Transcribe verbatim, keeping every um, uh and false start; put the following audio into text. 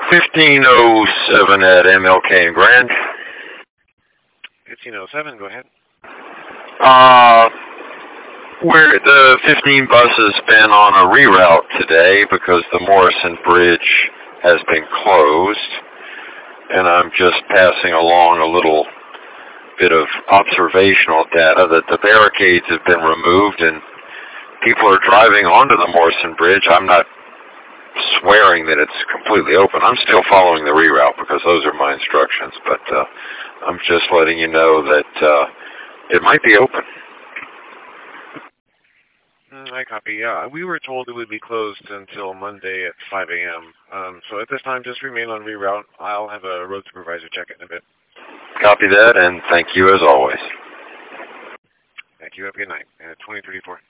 fifteen oh seven at M L K and Grand. fifteen oh seven, go ahead. Uh, where the fifteen bus has been on a reroute today because the Morrison Bridge has been closed, and I'm just passing along a little bit of observational data that the barricades have been removed and people are driving onto the Morrison Bridge. I'm not swearing that it's completely open. I'm still following the reroute because those are my instructions, but uh, I'm just letting you know that uh, it might be open. Mm, I copy. Yeah, we were told it would be closed until Monday at five a.m. Um, so at this time, just remain on reroute. I'll have a road supervisor check it in a bit. Copy that, and thank you as always. Thank you. Have a good night. Uh, twenty thirty-four.